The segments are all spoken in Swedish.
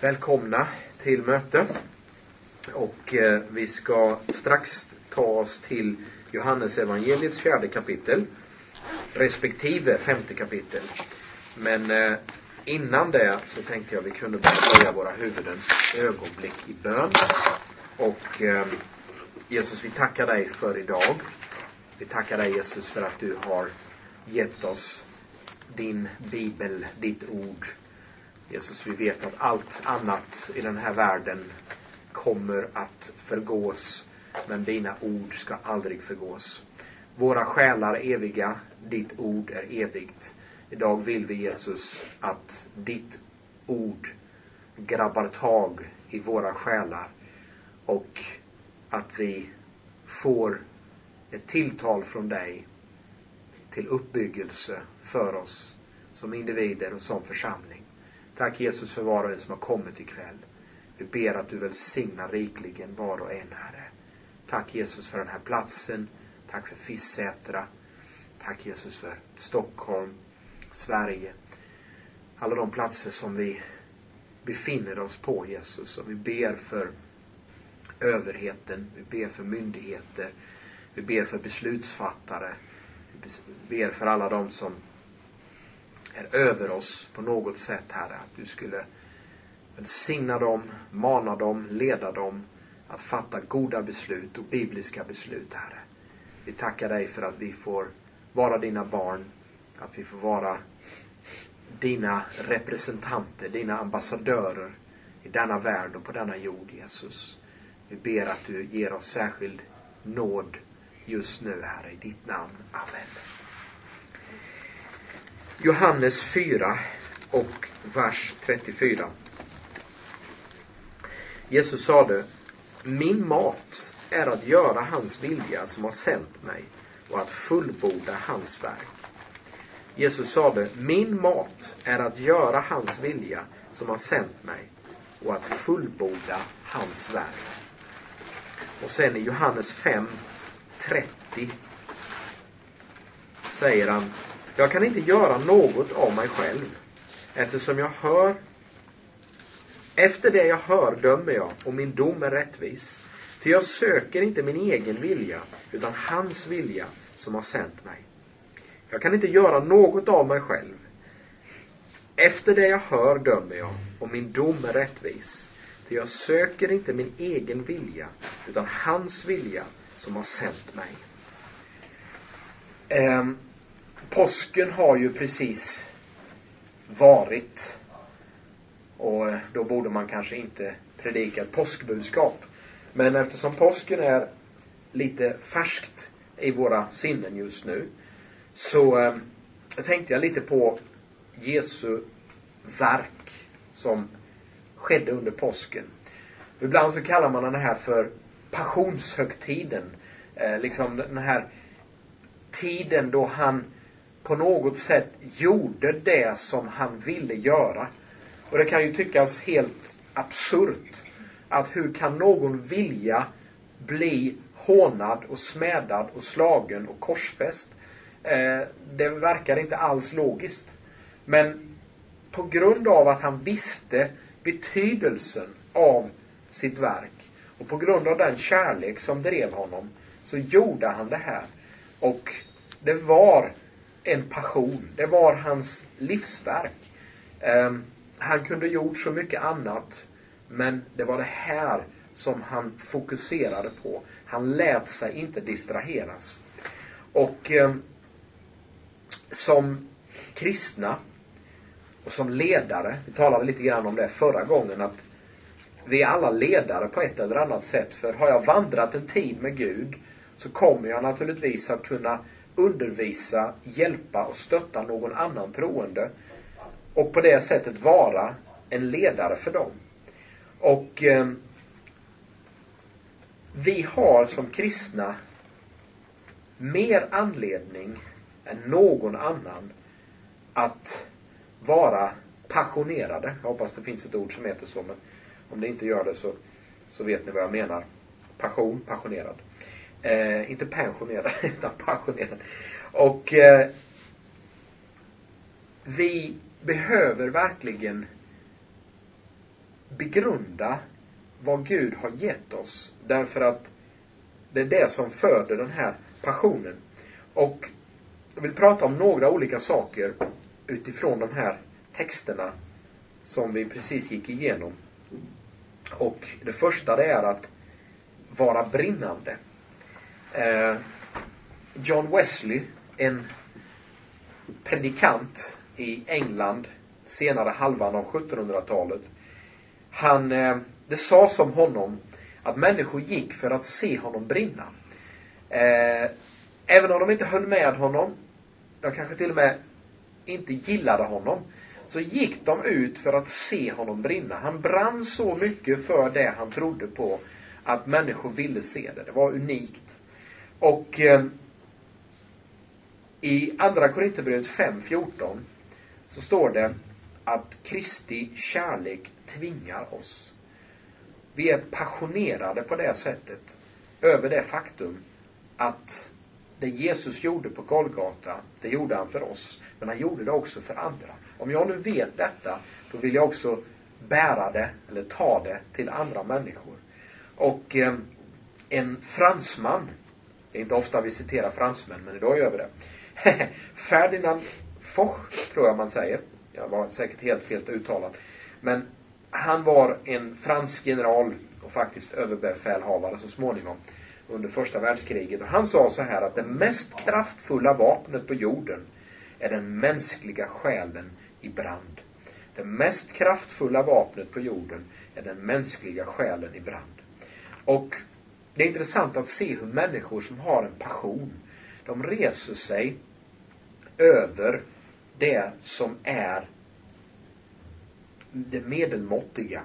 Välkomna till möte. Och vi ska strax ta oss till Johannes evangeliets 4:e kapitel. Respektive 5:e kapitel. Men innan det så tänkte jag vi kunde bara böja våra huvudens ögonblick i bön. Och Jesus, vi tackar dig för idag. Vi tackar dig Jesus för att du har gett oss din bibel, ditt ord. Jesus, vi vet att allt annat i den här världen kommer att förgås, men dina ord ska aldrig förgås. Våra själar är eviga, ditt ord är evigt. Idag vill vi Jesus att ditt ord grabbar tag i våra själar och att vi får ett tilltal från dig till uppbyggelse för oss som individer och som församling. Tack Jesus för var och en som har kommit ikväll. Vi ber att du välsignar rikligen var och en, Herre. Tack Jesus för den här platsen. Tack för Fissätra. Tack Jesus för Stockholm, Sverige. Alla de platser som vi befinner oss på, Jesus. Och vi ber för överheten. Vi ber för myndigheter. Vi ber för beslutsfattare. Vi ber för alla de som är över oss på något sätt, Herre. Att du skulle välsigna dem, mana dem, leda dem att fatta goda beslut och bibliska beslut, Herre. Vi tackar dig för att vi får vara dina barn. Att vi får vara dina representanter, dina ambassadörer i denna värld och på denna jord, Jesus. Vi ber att du ger oss särskild nåd just nu, Herre, i ditt namn. Amen. Johannes 4 och vers 34. Jesus sade: min mat är att göra hans vilja som har sänt mig och att fullborda hans verk. Jesus sade: min mat är att göra hans vilja som har sänt mig och att fullborda hans verk. Och sen i Johannes 5:30 säger han: jag kan inte göra något av mig själv, eftersom jag hör. Efter det jag hör dömer jag, och min dom är rättvis. För jag söker inte min egen vilja, utan hans vilja som har sänt mig. Jag kan inte göra något av mig själv. Efter det jag hör dömer jag, och min dom är rättvis. För jag söker inte min egen vilja, utan hans vilja som har sänt mig. Påsken har ju precis varit. Och då borde man kanske inte predika ett påskbudskap. Men eftersom påsken är lite färskt i våra sinnen just nu, så tänkte jag lite på Jesu verk som skedde under påsken. Ibland så kallar man den här för passionshögtiden. Liksom den här tiden då han på något sätt gjorde det som han ville göra. Och det kan ju tyckas helt absurt att hur kan någon vilja bli hånad och smädad och slagen och korsfäst? Det verkar inte alls logiskt. Men på grund av att han visste betydelsen av sitt verk och på grund av den kärlek som drev honom, så gjorde han det här. Och det var en passion. Det var hans livsverk. Han kunde gjort så mycket annat, men det var det här som han fokuserade på. Han lät sig inte distraheras. Och som kristna och som ledare, vi talade lite grann om det förra gången, att vi är alla ledare på ett eller annat sätt. För har jag vandrat en tid med Gud, så kommer jag naturligtvis att kunna undervisa, hjälpa och stötta någon annan troende. Och på det sättet vara en ledare för dem. Och vi har som kristna mer anledning än någon annan att vara passionerade. Jag hoppas det finns ett ord som heter så, men om det inte gör det så vet ni vad jag menar. Passionerad. Inte pensionerad, utan passionerad. Och vi behöver verkligen begrunda vad Gud har gett oss. Därför att det är det som föder den här passionen. Och jag vill prata om några olika saker utifrån de här texterna som vi precis gick igenom. Och det första, det är att vara brinnande. John Wesley, en predikant i England senare halvan av 1700-talet, det sades om honom att människor gick för att se honom brinna. Även om de inte höll med honom, de kanske till och med inte gillade honom, så gick de ut för att se honom brinna. Han brann så mycket för det han trodde på att människor ville se det. Det var unikt. Och i andra Korinthierbrevet 5:14 så står det att Kristi kärlek tvingar oss. Vi är passionerade på det sättet över det faktum att det Jesus gjorde på Golgata, det gjorde han för oss. Men han gjorde det också för andra. Om jag nu vet detta, då vill jag också bära det eller ta det till andra människor. Och en fransman, det är inte ofta vi citerar fransmän, men idag gör vi det. Ferdinand Foch, tror jag man säger. Jag var säkert helt fel uttalat. Men han var en fransk general och faktiskt överbefälhavare så småningom under första världskriget. Och han sa så här att det mest kraftfulla vapnet på jorden är den mänskliga själen i brand. Det mest kraftfulla vapnet på jorden är den mänskliga själen i brand. Och det är intressant att se hur människor som har en passion, de reser sig över det som är det medelmåttiga.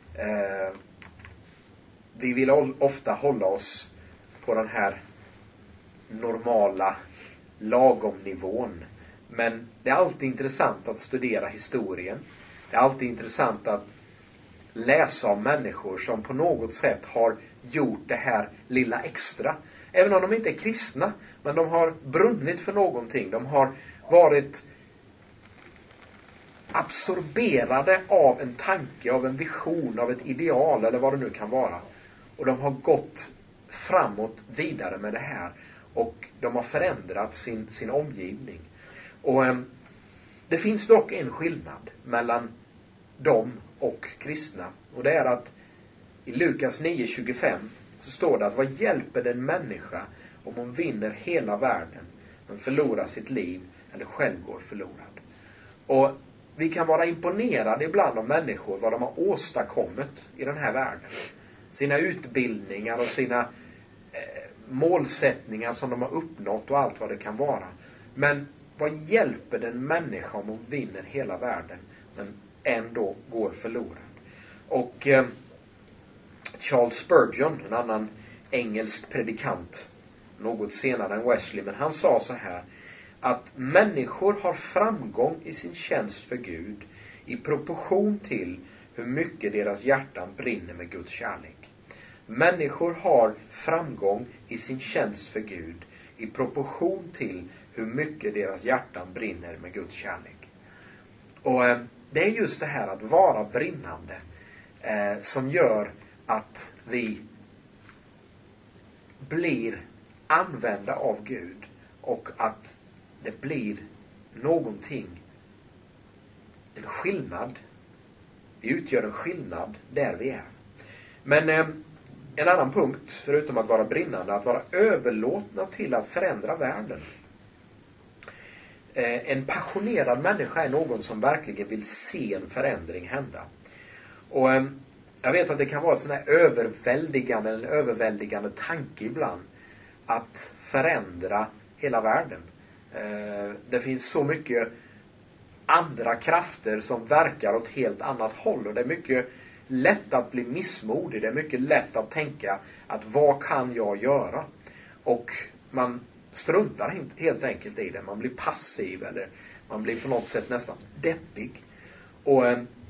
Vi vill ofta hålla oss på den här normala lagomnivån. Men det är alltid intressant att studera historien. Det är alltid intressant att läsa om människor som på något sätt har gjort det här lilla extra. Även om de inte är kristna, men de har brunnit för någonting. De har varit absorberade av en tanke, av en vision, av ett ideal eller vad det nu kan vara. Och de har gått framåt vidare med det här. Och de har förändrat sin omgivning. Och det finns dock en skillnad mellan dem och kristna. Och det är att i Lukas 9:25 så står det att vad hjälper den människa om hon vinner hela världen men förlorar sitt liv eller själv går förlorad. Och vi kan vara imponerade ibland av människor, vad de har åstadkommit i den här världen. Sina utbildningar och sina målsättningar som de har uppnått och allt vad det kan vara. Men vad hjälper den människa om hon vinner hela världen men ändå går förlorad? Och Charles Spurgeon, en annan engelsk predikant, något senare än Wesley, men han sa så här, att människor har framgång i sin tjänst för Gud i proportion till hur mycket deras hjärtan brinner med Guds kärlek. Människor har framgång i sin tjänst för Gud i proportion till hur mycket deras hjärtan brinner med Guds kärlek. Och det är just det här att vara brinnande som gör att vi blir använda av Gud och att det blir någonting, en skillnad. Vi utgör en skillnad där vi är. Men en annan punkt, förutom att vara brinnande, att vara överlåtna till att förändra världen. En passionerad människa är någon som verkligen vill se en förändring hända. Och jag vet att det kan vara ett sån här överväldigande tanke ibland att förändra hela världen. Det finns så mycket andra krafter som verkar åt helt annat håll, och det är mycket lätt att bli missmodig. Det är mycket lätt att tänka att vad kan jag göra? Och man struntar helt enkelt i det. Man blir passiv eller man blir på något sätt nästan deppig. Och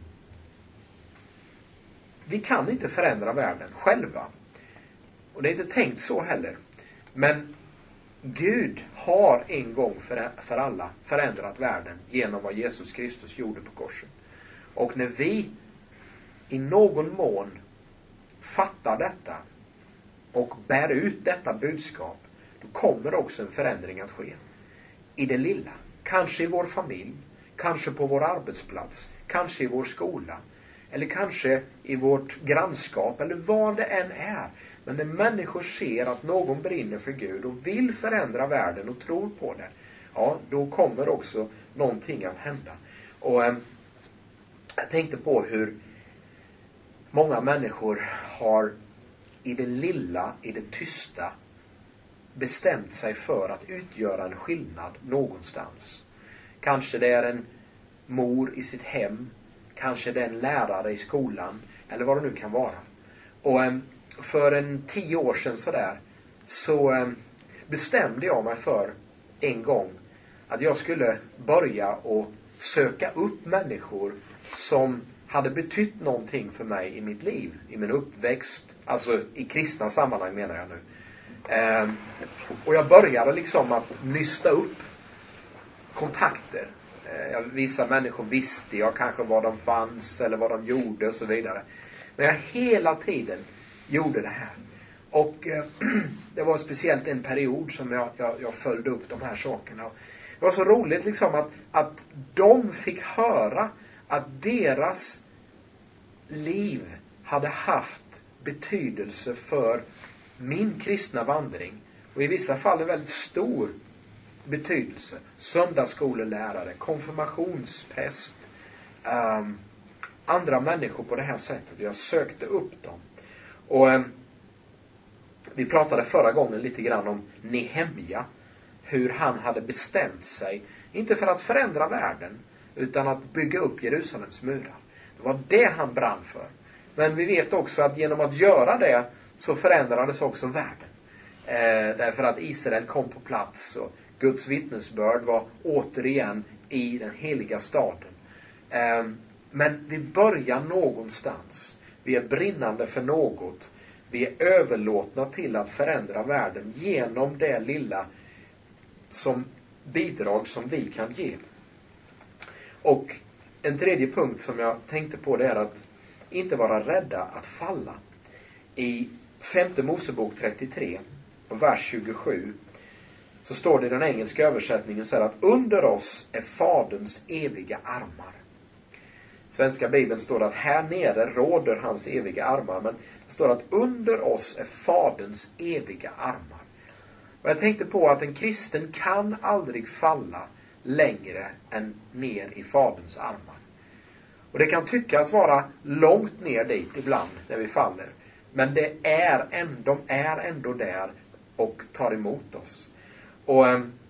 vi kan inte förändra världen själva. Och det är inte tänkt så heller. Men Gud har en gång för alla förändrat världen genom vad Jesus Kristus gjorde på korset. Och när vi i någon mån fattar detta och bär ut detta budskap, då kommer också en förändring att ske. I det lilla. Kanske i vår familj, kanske på vår arbetsplats, kanske i vår skola, eller kanske i vårt grannskap, eller vad det än är. Men när människor ser att någon brinner för Gud och vill förändra världen och tror på det, ja, då kommer också någonting att hända. Och jag tänkte på hur många människor har i det lilla, i det tysta, bestämt sig för att utgöra en skillnad någonstans. Kanske det är en mor i sitt hem, kanske det är en lärare i skolan, eller vad det nu kan vara. Och för 10 år sedan så bestämde jag mig för en gång att jag skulle börja och söka upp människor som hade betytt någonting för mig i mitt liv, i min uppväxt, alltså i kristna sammanhang menar jag nu. Och jag började liksom att nysta upp kontakter. Vissa människor visste jag kanske var de fanns eller vad de gjorde och så vidare. Men jag hela tiden gjorde det här. Och det var speciellt en period som jag följde upp de här sakerna. Det var så roligt liksom att de fick höra att deras liv hade haft betydelse för min kristna vandring. Och i vissa fall en väldigt stor betydelse. Söndagsskolelärare, konfirmationspräst, andra människor på det här sättet. Jag sökte upp dem. Och vi pratade förra gången lite grann om Nehemja. Hur han hade bestämt sig, inte för att förändra världen, utan att bygga upp Jerusalems murar. Det var det han brann för. Men vi vet också att genom att göra det så förändrades också världen. Därför att Israel kom på plats och Guds vittnesbörd var återigen i den heliga staden. Men vi börjar någonstans. Vi är brinnande för något. Vi är överlåtna till att förändra världen genom det lilla som bidrag som vi kan ge. Och en tredje punkt som jag tänkte på, det är att inte vara rädda att falla. I 5:e Mosebok 33 och vers 27 så står det i den engelska översättningen så här att under oss är Faderns eviga armar. I svenska bibeln står det att här nere råder hans eviga armar, men det står att under oss är Faderns eviga armar. Och jag tänkte på att en kristen kan aldrig falla längre än ner i Faderns armar. Och det kan tyckas vara långt ner dit ibland när vi faller. Men de är ändå där och tar emot oss. Och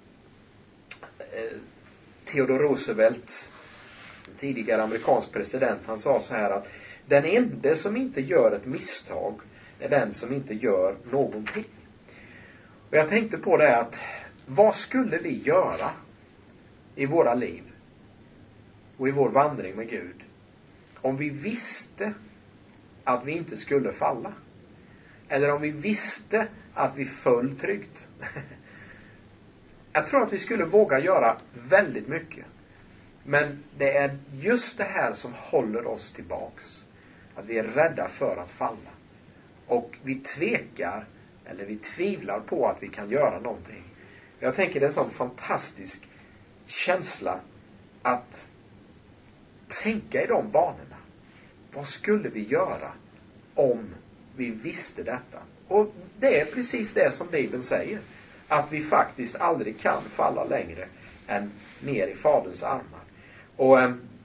Theodore Roosevelt, tidigare amerikansk president, han sa så här att den enda som inte gör ett misstag är den som inte gör någonting. Och jag tänkte på det att vad skulle vi göra i våra liv och i vår vandring med Gud om vi visste att vi inte skulle falla? Eller om vi visste att vi föll tryggt? Jag tror att vi skulle våga göra väldigt mycket. Men det är just det här som håller oss tillbaks. Att vi är rädda för att falla. Och vi tvekar eller vi tvivlar på att vi kan göra någonting. Jag tänker det är en sån fantastisk känsla att tänka i de banorna. Vad skulle vi göra om vi visste detta? Och det är precis det som Bibeln säger. Att vi faktiskt aldrig kan falla längre än ner i Faderns armar. Och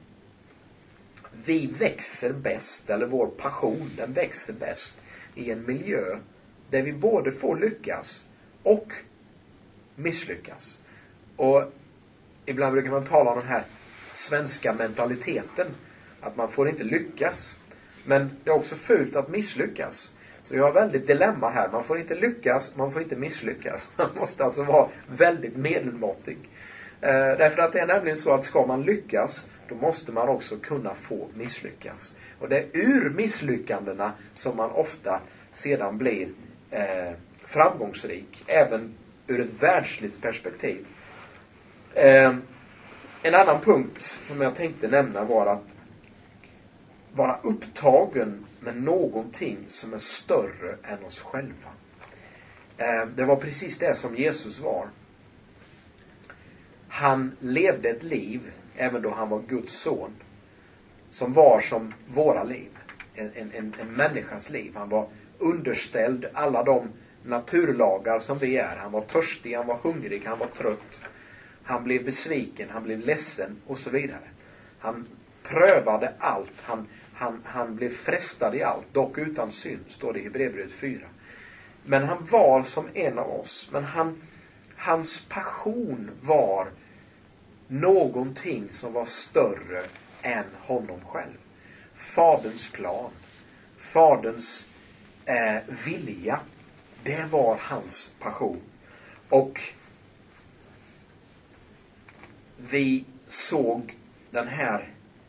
vi växer bäst, eller vår passion, den växer bäst i en miljö där vi både får lyckas och misslyckas. Och ibland brukar man tala om den här svenska mentaliteten, att man får inte lyckas, men det är också fult att misslyckas. Så jag har väldigt dilemma här. Man får inte lyckas, man får inte misslyckas. Man måste alltså vara väldigt medelmåttig. Därför att det är nämligen så att ska man lyckas, då måste man också kunna få misslyckas. Och det är ur misslyckandena som man ofta sedan blir framgångsrik, även ur ett världsligt perspektiv. En annan punkt som jag tänkte nämna var att vara upptagen med någonting som är större än oss själva. Det var precis det som Jesus var. Han levde ett liv, även då han var Guds son, som var som våra liv. En människas liv. Han var underställd alla de naturlagar som vi är. Han var törstig, han var hungrig, han var trött. Han blev besviken, han blev ledsen och så vidare. Han prövade allt. Han blev frestad i allt, dock utan synd, står det i Hebreerbrevet 4. Men han var som en av oss. Men hans passion var någonting som var större än honom själv. Faderns plan, faderns vilja, det var hans passion. Och vi såg den här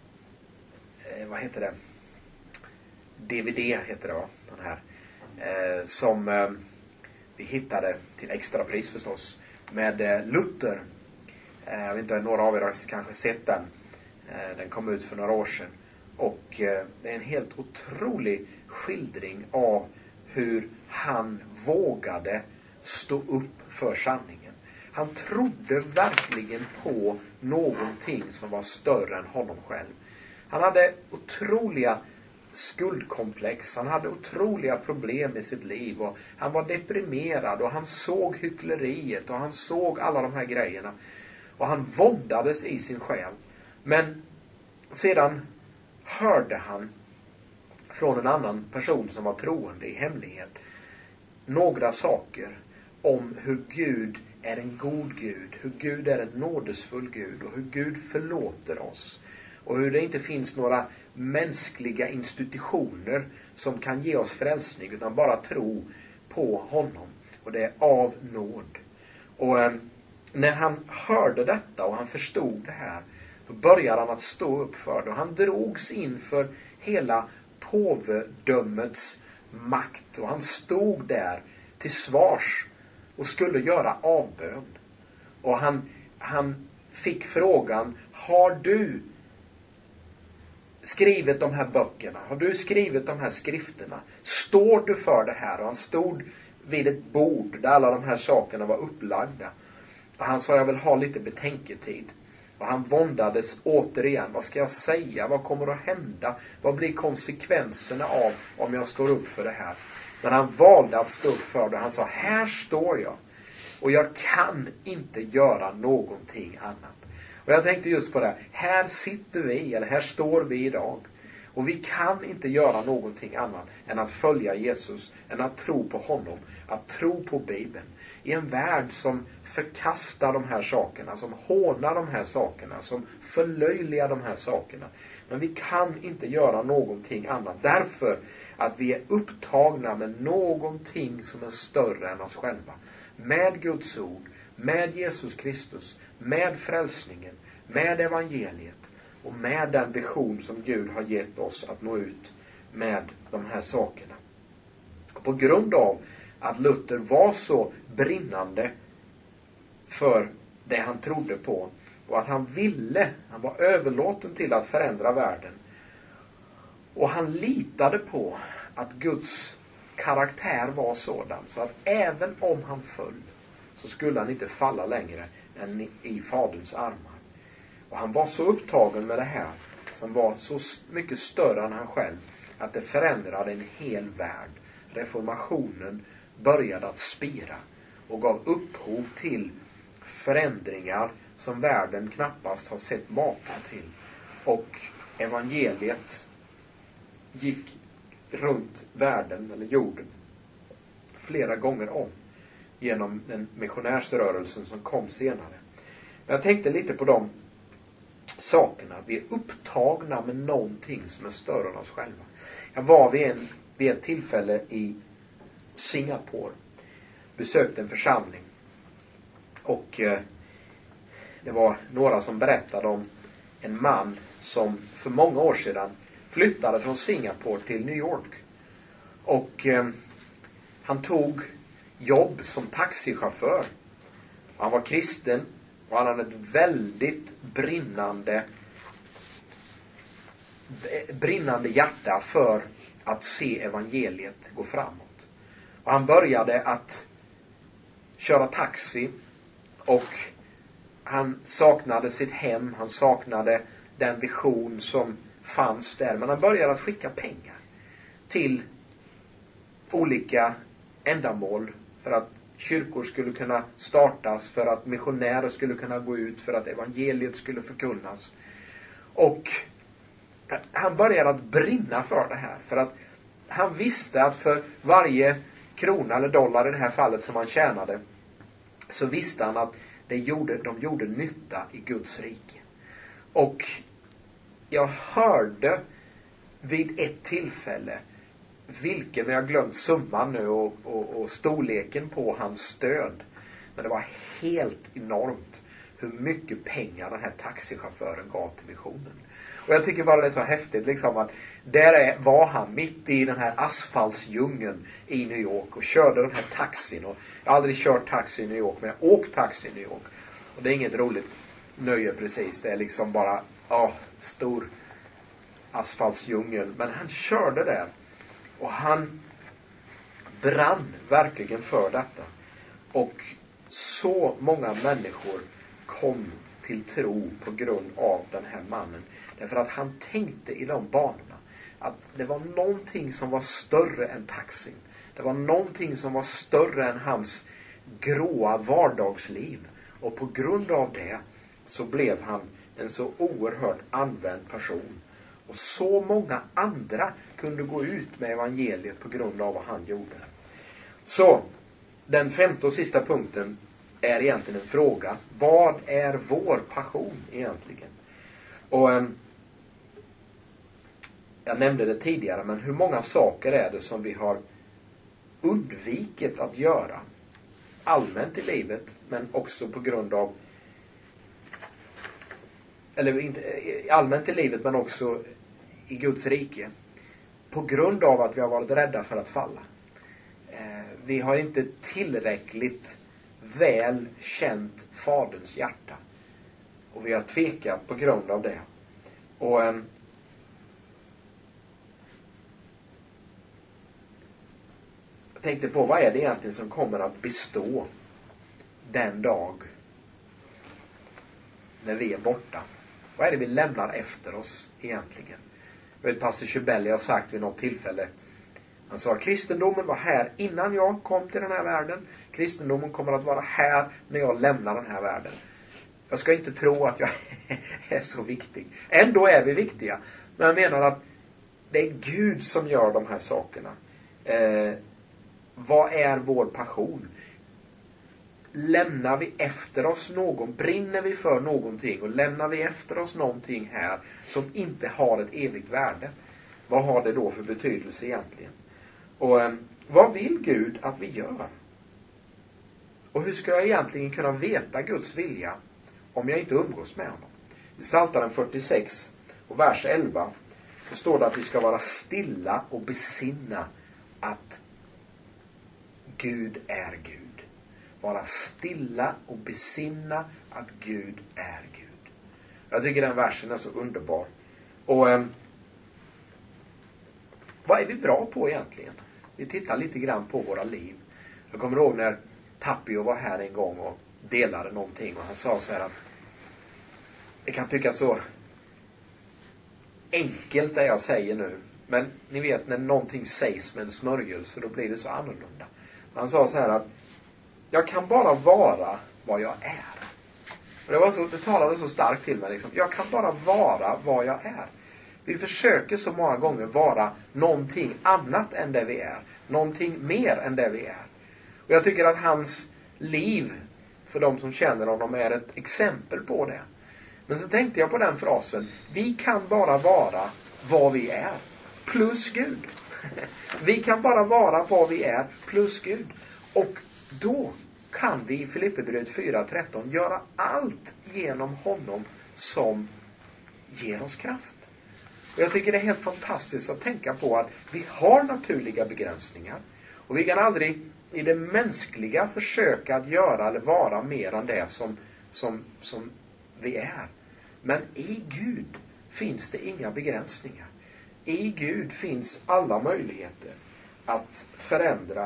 DVD heter det, va? Den här som vi hittade till extra pris förstås, med Luther. Jag vet inte, några av er har kanske sett den. Den kom ut för några år sedan. Och det är en helt otrolig skildring av hur han vågade stå upp för sanningen. Han trodde verkligen på någonting som var större än honom själv. Han hade otroliga skuldkomplex. Han hade otroliga problem i sitt liv. Och han var deprimerad. Och han såg hyckleriet. Och han såg alla de här grejerna. Och han våndades i sin själ. Men sedan hörde han från en annan person som var troende i hemlighet några saker om hur Gud är en god Gud, hur Gud är en nådesfull Gud och hur Gud förlåter oss. Och hur det inte finns några mänskliga institutioner som kan ge oss frälsning, utan bara tro på honom. Och det är av nåd. Och när han hörde detta och han förstod det här, då började han att stå upp för det. Och han drogs inför hela påvedömets makt. Och han stod där till svars och skulle göra avbön. Och han fick frågan: har du skrivit de här böckerna? Har du skrivit de här skrifterna? Står du för det här? Och han stod vid ett bord där alla de här sakerna var upplagda. Och han sa: jag vill ha lite betänketid. Och han våndades återigen. Vad ska jag säga? Vad kommer att hända? Vad blir konsekvenserna av om jag står upp för det här? Men han valde att stå upp för det. Han sa: här står jag. Och jag kan inte göra någonting annat. Och jag tänkte just på det. Här sitter vi, eller här står vi idag. Och vi kan inte göra någonting annat än att följa Jesus. Än att tro på honom. Att tro på Bibeln. I en värld som förkastar de här sakerna. Som hånar de här sakerna. Som förlöjligar de här sakerna. Men vi kan inte göra någonting annat. Därför att vi är upptagna med någonting som är större än oss själva. Med Guds ord. Med Jesus Kristus. Med frälsningen. Med evangeliet. Och med den vision som Gud har gett oss att nå ut med de här sakerna. Och på grund av att Luther var så brinnande för det han trodde på. Och att han var överlåten till att förändra världen. Och han litade på att Guds karaktär var sådan. Så att även om han föll, så skulle han inte falla längre än i faderns armar. Och han var så upptagen med det här, som var så mycket större än han själv, att det förändrade en hel värld. Reformationen började att spira och gav upphov till förändringar som världen knappast har sett maken till. Och evangeliet gick runt världen, eller jorden, flera gånger om genom den missionärsrörelsen som kom senare. Men jag tänkte lite på de sakerna. Vi är upptagna med någonting som är större än oss själva. Jag var vid ett tillfälle i Singapore. Besökte en församling. Och det var några som berättade om en man som för många år sedan flyttade från Singapore till New York. Och han tog jobb som taxichaufför. Han var kristen och han hade ett väldigt brinnande brinnande hjärta för att se evangeliet gå framåt. Och han började att köra taxi, och han saknade sitt hem, han saknade den vision som fanns där. Men han började att skicka pengar till olika ändamål för att kyrkor skulle kunna startas, för att missionärer skulle kunna gå ut, för att evangeliet skulle förkunnas. Och han började att brinna för det här, för att han visste att för varje krona eller dollar i det här fallet som han tjänade, så visste han att de gjorde nytta i Guds rike. Och jag hörde vid ett tillfälle, vilken jag glömt summan nu och storleken på hans stöd, men det var helt enormt hur mycket pengar den här taxichauffören gav till missionen. Och jag tycker bara det är så häftigt liksom, att var han mitt i den här asfaltsdjungeln i New York och körde den här taxin. Och jag har aldrig kört taxi i New York, men jag har åkt taxi i New York. Och det är inget roligt nöje precis. Det är liksom bara stor asfaltsdjungel. Men han körde där. Och han brann verkligen för detta. Och så många människor kom till tro på grund av den här mannen. Därför att han tänkte i de banorna att det var någonting som var större än taxin. Det var någonting som var större än hans gråa vardagsliv. Och på grund av det så blev han en så oerhört använd person. Och så många andra kunde gå ut med evangeliet på grund av vad han gjorde. Så den femte och sista punkten är egentligen en fråga. Vad är vår passion egentligen? Och jag nämnde det tidigare, men hur många saker är det som vi har undvikit att göra allmänt i livet, men också på grund av, eller inte allmänt i livet men också i Guds rike, på grund av att vi har varit rädda för att falla. Vi har inte tillräckligt väl känt faderns hjärta, och vi har tvekat på grund av det. Och jag tänkte på, vad är det egentligen som kommer att bestå den dag när vi är borta? Vad är det vi lämnar efter oss egentligen? Jag vet, pastor Chubelli har sagt vid något tillfälle, han sa, kristendomen var här innan jag kom till den här världen. Kristendomen kommer att vara här när jag lämnar den här världen. Jag ska inte tro att jag är så viktig. Ändå är vi viktiga. Men jag menar att det är Gud som gör de här sakerna. Vad är vår passion? Lämnar vi efter oss brinner vi för någonting, och lämnar vi efter oss någonting här som inte har ett evigt värde, vad har det då för betydelse egentligen? Och vad vill Gud att vi gör? Och hur ska jag egentligen kunna veta Guds vilja om jag inte umgås med honom? I Psaltaren 46 och vers 11 så står det att vi ska vara stilla och besinna att Gud är Gud. Vara stilla och besinna att Gud är Gud. Jag tycker den versen är så underbar. Och vad är vi bra på egentligen? Vi tittar lite grann på våra liv. Jag kommer ihåg när Tapio var här en gång och delade någonting, och han sa så här att det kan tyckas så enkelt det jag säger nu, men ni vet när någonting sägs med en smörjelse, då blir det så annorlunda. Han sa så här att jag kan bara vara vad jag är. Och det talade så starkt till mig liksom. Jag kan bara vara vad jag är. Vi försöker så många gånger vara någonting annat än det vi är. Någonting mer än det vi är. Och jag tycker att hans liv, för de som känner honom, är ett exempel på det. Men så tänkte jag på den frasen. Vi kan bara vara vad vi är. Plus Gud. Vi kan bara vara vad vi är. Plus Gud. Och då kan vi i Filipperbrevet 4:13 göra allt genom honom som ger oss kraft. Och jag tycker det är helt fantastiskt att tänka på att vi har naturliga begränsningar. Och vi kan aldrig i det mänskliga försöka att göra eller vara mer än det som vi är. Men i Gud finns det inga begränsningar. I Gud finns alla möjligheter att förändra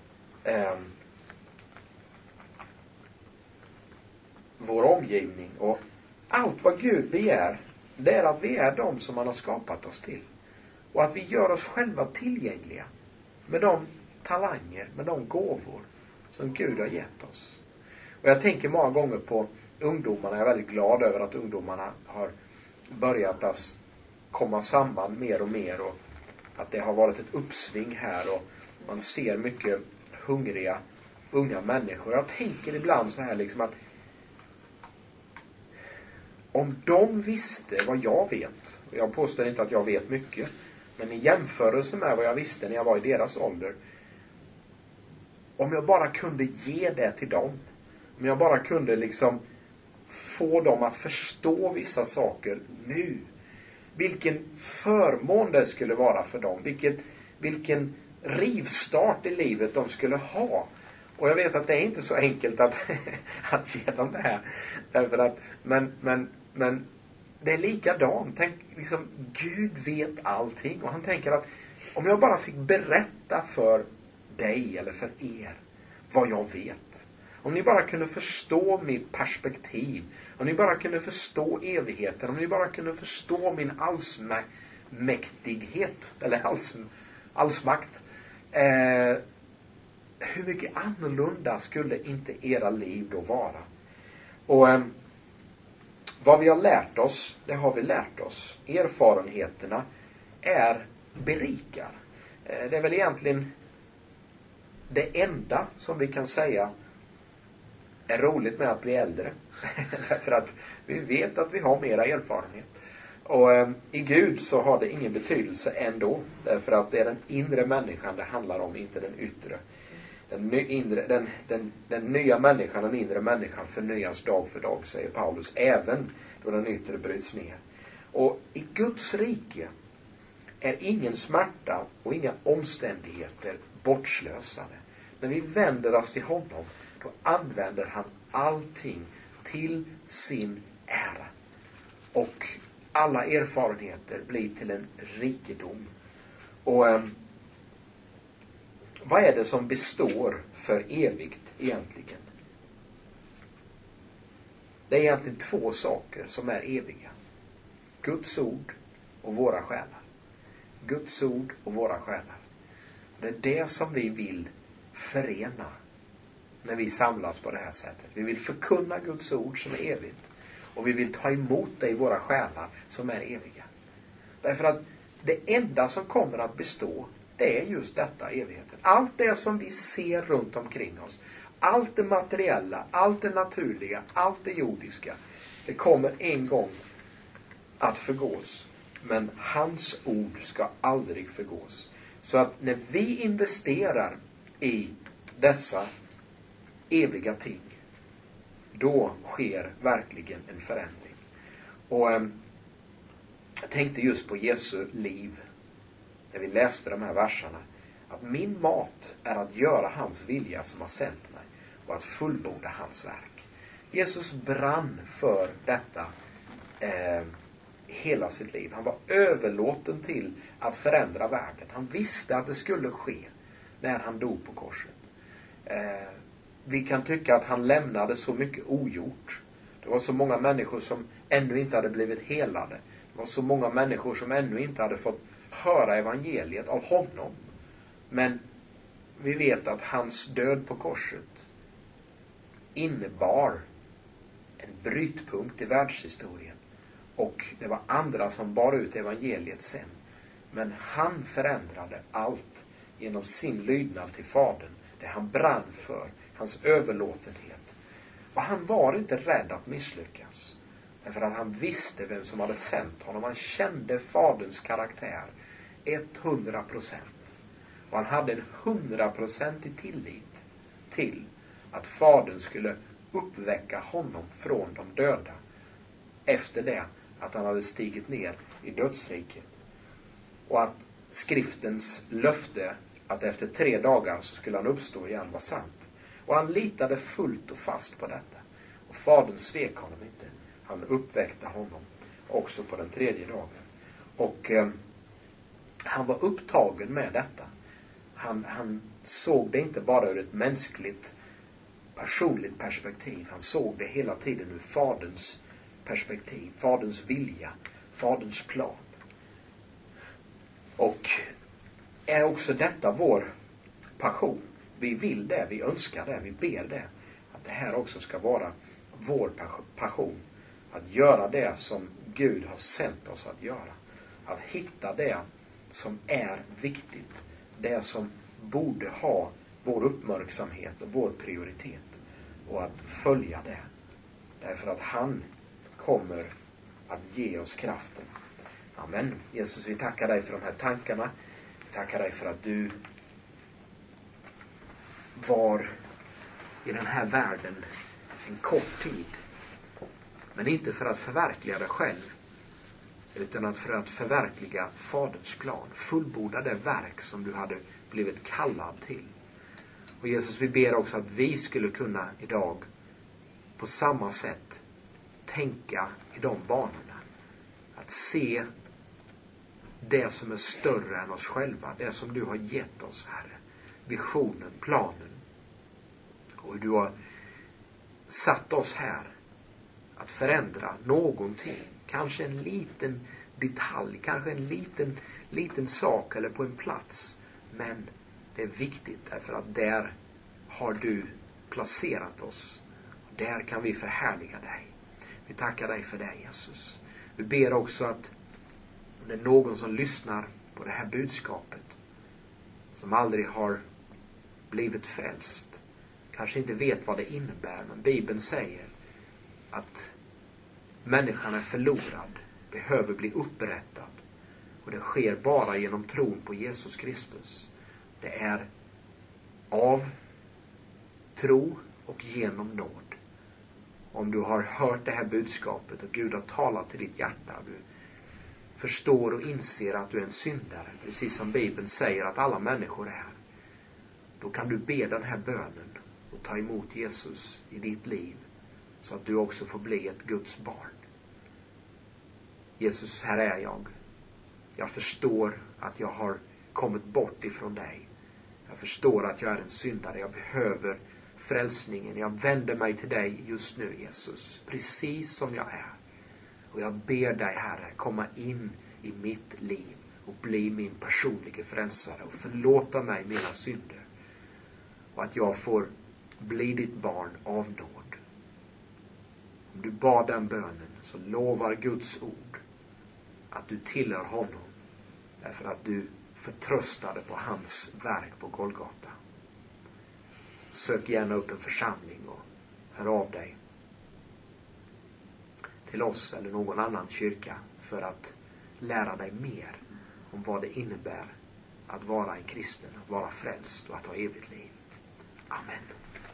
vår omgivning. Och allt vad Gud begär, det är att vi är de som han har skapat oss till. Och att vi gör oss själva tillgängliga med de talanger, med de gåvor som Gud har gett oss. Och jag tänker många gånger på ungdomarna. Jag är väldigt glad över att ungdomarna har börjat att komma samman mer och mer. Och att det har varit ett uppsving här. Och man ser mycket hungriga unga människor. Jag tänker ibland så här liksom att om de visste vad jag vet. Och jag påstår inte att jag vet mycket. Men i jämförelse med vad jag visste när jag var i deras ålder. Om jag bara kunde ge det till dem. Om jag bara kunde liksom få dem att förstå vissa saker nu. Vilken förmån det skulle vara för dem. Vilken rivstart i livet de skulle ha. Och jag vet att det är inte så enkelt att ge dem det här. Därför att, men det är likadant. Tänk, liksom, Gud vet allting. Och han tänker att om jag bara fick berätta för dig eller för er vad jag vet. Om ni bara kunde förstå mitt perspektiv. Om ni bara kunde förstå evigheten. Om ni bara kunde förstå min allsmäktighet. Eller allsmakt. Hur mycket annorlunda skulle inte era liv då vara? Och vad vi har lärt oss, det har vi lärt oss. Erfarenheterna berikar. Det är väl egentligen det enda som vi kan säga är roligt med att bli äldre. Därför att vi vet att vi har mera erfarenhet. Och i Gud så har det ingen betydelse ändå. Därför att det är den inre människan det handlar om, inte den yttre. Den nya människan, den inre människan förnyas dag för dag, säger Paulus. Även då den yttre bryts ner. Och i Guds rike är ingen smärta och inga omständigheter bortslösade. När vi vänder oss till honom, då använder han allting till sin ära. Och alla erfarenheter blir till en rikedom. Och vad är det som består för evigt egentligen? Det är egentligen två saker som är eviga. Guds ord och våra själar. Guds ord och våra själar. Det är det som vi vill förena när vi samlas på det här sättet. Vi vill förkunna Guds ord som är evigt. Och vi vill ta emot det i våra själar som är eviga. Därför att det enda som kommer att bestå, det är just detta, evigheten. Allt det som vi ser runt omkring oss. Allt det materiella, allt det naturliga, allt det jordiska. Det kommer en gång att förgås. Men hans ord ska aldrig förgås. Så att när vi investerar i dessa eviga ting, då sker verkligen en förändring. Och jag tänkte just på Jesu liv när vi läste de här verserna, att min mat är att göra hans vilja som har sänt mig och att fullborda hans verk. Jesus brann för detta hela sitt liv. Han var överlåten till att förändra världen. Han visste att det skulle ske när han dog på korset. Vi kan tycka att han lämnade så mycket ogjort. Det var så många människor som ännu inte hade blivit helade. Det var så många människor som ännu inte hade fått höra evangeliet av honom. Men vi vet att hans död på korset innebar en brytpunkt i världshistorien. Och det var andra som bar ut evangeliet sen. Men han förändrade allt genom sin lydnad till Fadern. Det han brann för. Hans överlåtenhet. Och han var inte rädd att misslyckas. Därför att han visste vem som hade sänt honom. Han kände Faderns karaktär 100%. Och han hade en 100% tillit till att Fadern skulle uppväcka honom från de döda. Efter det att han hade stigit ner i dödsriket. Och att skriftens löfte att efter 3 dagar så skulle han uppstå igen var sant. Och han litade fullt och fast på detta. Och Fadern svek honom inte. Han uppväckte honom. också på den tredje dagen. Och han var upptagen med detta. Han såg det inte bara ur ett mänskligt, personligt perspektiv. Han såg det hela tiden ur Faderns perspektiv, Faderns vilja, Faderns plan. Och är också detta vår passion? Vi vill det, vi önskar det, vi ber det. Att det här också ska vara vår passion. Att göra det som Gud har sänt oss att göra. Att hitta det som är viktigt. Det som borde ha vår uppmärksamhet och vår prioritet. Och att följa det. Därför att han kommer att ge oss kraften. Amen. Jesus, vi tackar dig för de här tankarna. Vi tackar dig för att du var i den här världen en kort tid. Men inte för att förverkliga dig själv, utan för att förverkliga Faderns plan. Fullborda det verk som du hade blivit kallad till. Och Jesus, vi ber också att vi skulle kunna idag på samma sätt tänka i de banorna. Att se det som är större än oss själva. Det som du har gett oss, Herre. Visionen, planen. Och hur du har satt oss här att förändra någonting. Kanske en liten detalj. Kanske en liten sak eller på en plats. Men det är viktigt därför att där har du placerat oss. Där kan vi förhärliga dig. Vi tackar dig för det, Jesus. Vi ber också att om det är någon som lyssnar på det här budskapet som aldrig har blivit frälst, kanske inte vet vad det innebär, men Bibeln säger att människan är förlorad, behöver bli upprättad, och det sker bara genom tron på Jesus Kristus. Det är av tro och genom nåd. Om du har hört det här budskapet och Gud har talat till ditt hjärta, du förstår och inser att du är en syndare, precis som Bibeln säger att alla människor är, då kan du be den här bönen och ta emot Jesus i ditt liv, så att du också får bli ett Guds barn. Jesus, här är jag. Jag förstår att jag har kommit bort ifrån dig. Jag förstår att jag är en syndare. Jag behöver frälsningen. Jag vänder mig till dig just nu, Jesus, precis som jag är. Och jag ber dig, Herre, komma in i mitt liv och bli min personliga frälsare och förlåta mig mina synder. Och att jag får bli ditt barn av nåd. Om du bad den bönen, så lovar Guds ord att du tillhör honom, därför att du förtröstade på hans verk på Golgata. Sök gärna upp en församling och hör av dig till oss eller någon annan kyrka för att lära dig mer om vad det innebär att vara en kristen, att vara frälst och att ha evigt liv. Amen.